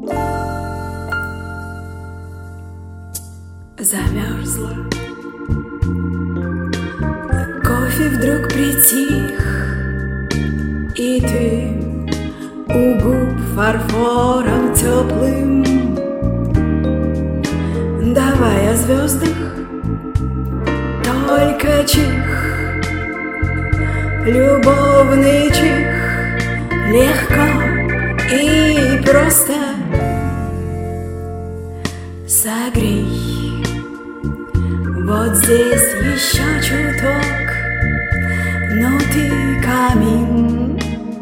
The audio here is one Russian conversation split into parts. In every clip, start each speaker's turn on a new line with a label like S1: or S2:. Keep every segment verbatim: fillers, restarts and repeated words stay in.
S1: Замерзла. Кофе вдруг притих, и ты у губ фарфором теплым. Давай о звездах только чих, любовный чих, легко и просто. Согрей вот здесь еще чуток, но ты камин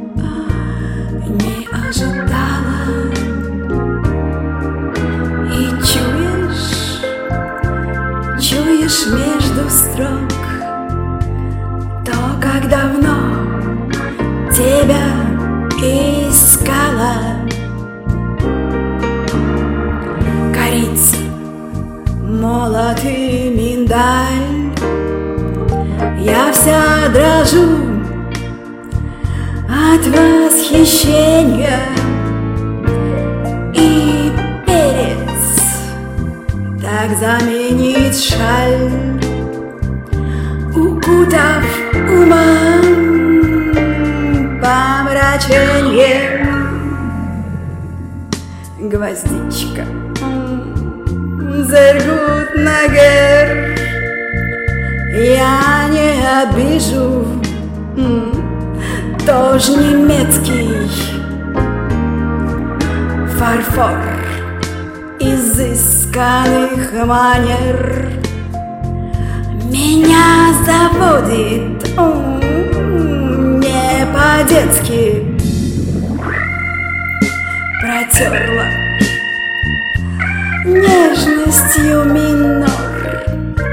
S1: не ожидала. И чуешь, чуешь между строк то, как давно тебя искала. Корица, молот и миндаль, я вся дрожу от восхищения. И перец так заменит шаль, укутав умом помраченьем. Гвоздичка, зергут нагер, я не обижу, тоже немецкий фарфор изысканных манер меня заводит не по-детски. Протерла нежностью минор,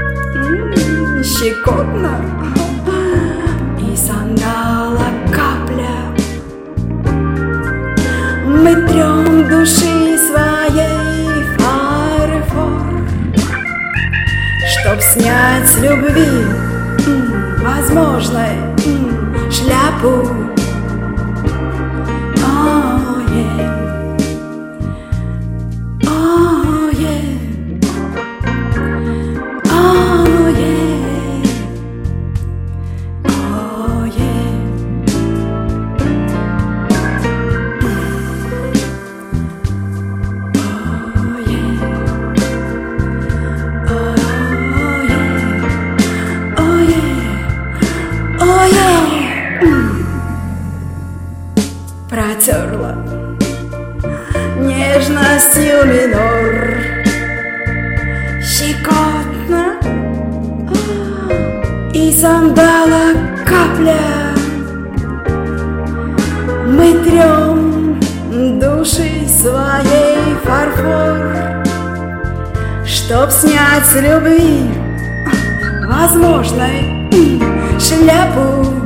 S1: щекотно, и сандала капля. Мы трем души своей фарфор, чтоб снять с любви возможной шляпу. Протерла нежностью минор, щекотно, и сандала капля. Мы трем души своей фарфор, чтоб снять с любви возможной шляпу.